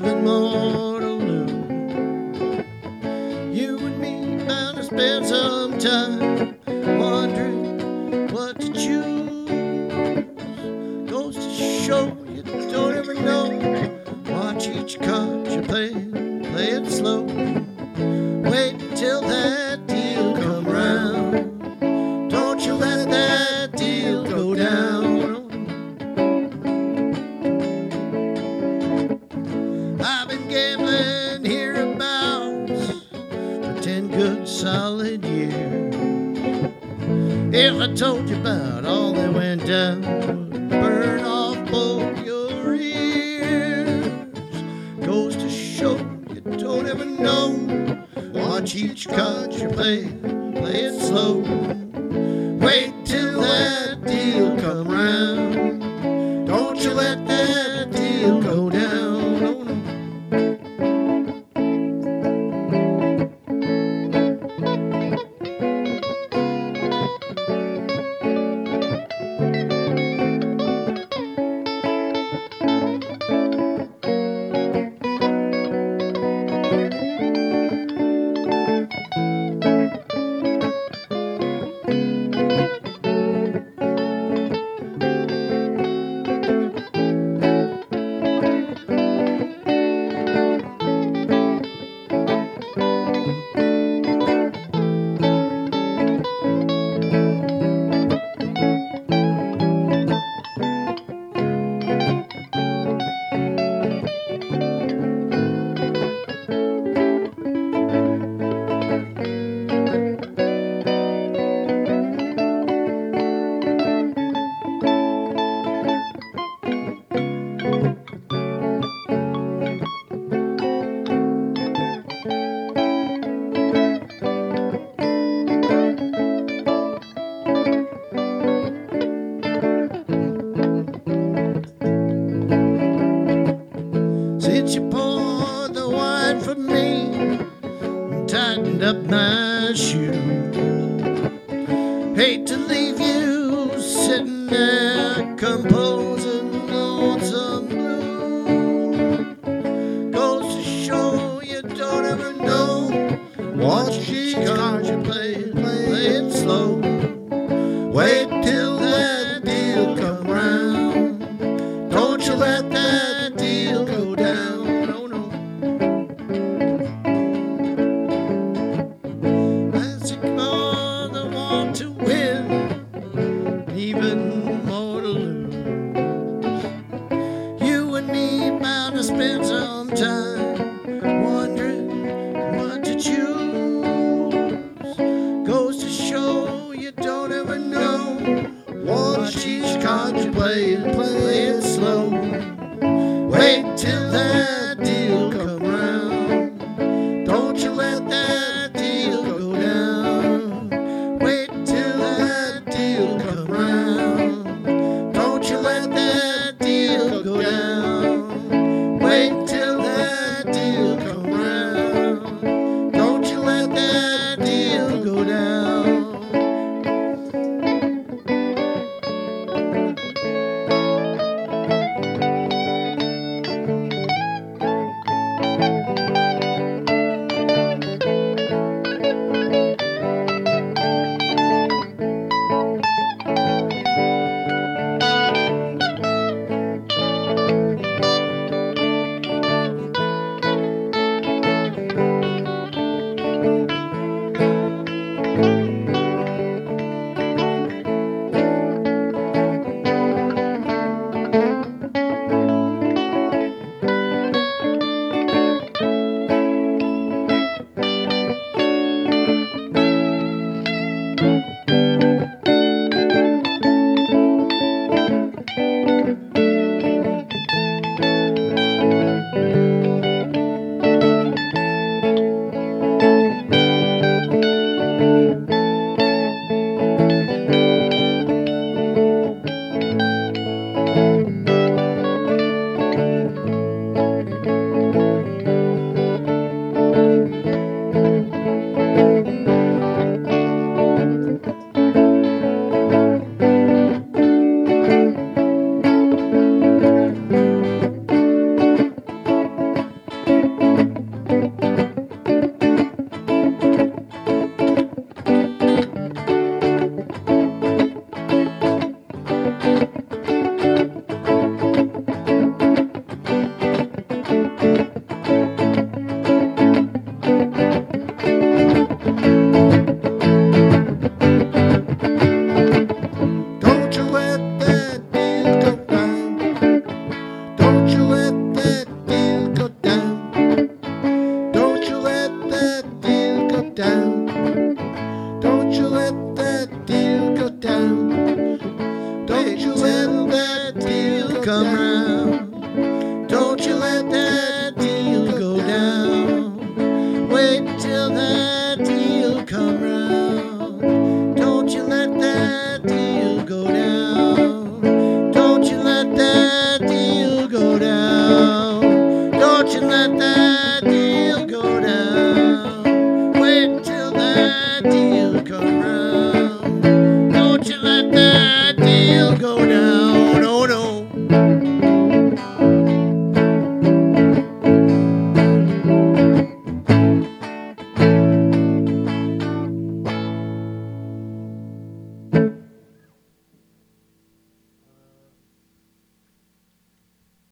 leaving Waterloo. You and me bound to spend some time wondering what to choose. Goes to show you don't ever know. Watch each card you play it slow. Wait till that deal come round. Don't you let that deal go down. I've been gambling hereabouts for 10 good solid years. If I told you about all that went down, burn off both your ears. Goes to show you don't ever know. Watch each card you play it slow. Wait till that deal come round. Don't you let that deal go down. Since you poured the wine for me and tightened up my shoes, hate to leave you sitting there composing lonesome blues. Goes to show you don't ever know. Watch each card you play it slow. Wait till that deal come round. Don't you let that deal go down. No, no. As you call the want to win, even more to lose. You and me bound to spend some time wondering what to choose. Goes to show you don't ever know. Watch each card you play it slow. Wait till that deal come round. Don't you let that deal go down. Wait till that deal come round. Don't you let that deal go down. Wait till that deal come round. Don't you let that deal go down. come round.